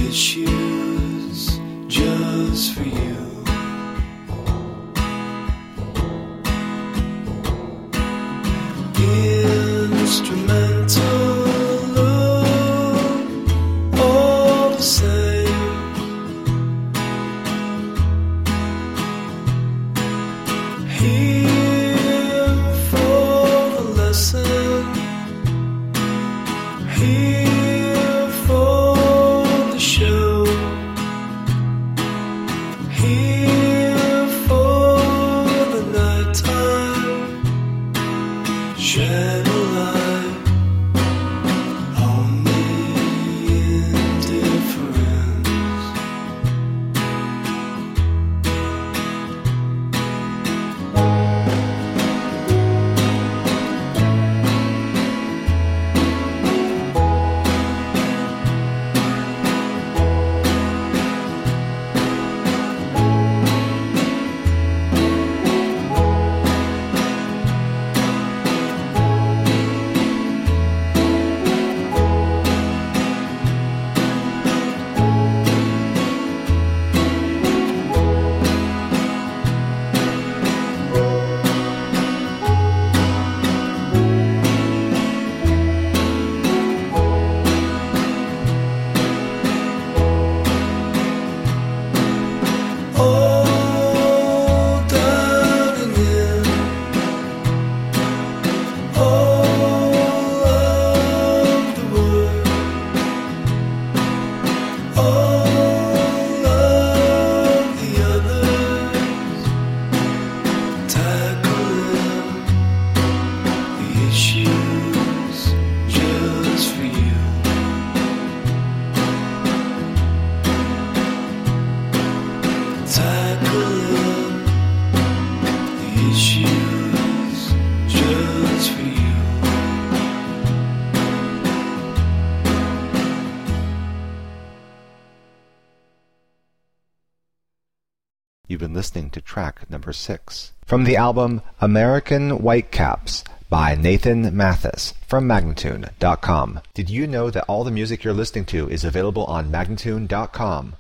issues just for you. Instrumental, all the same. Here for the lesson, here for the show, here for the nighttime. Shine a light on the indifference. All down and in, all of the world, all of the others, tackling the issues just for you. Tackling the issues just for you. You've been listening to track number 6 from the album American Whitecaps by Nathan Mathis from Magnatune.com. Did you know that all the music you're listening to is available on Magnatune.com?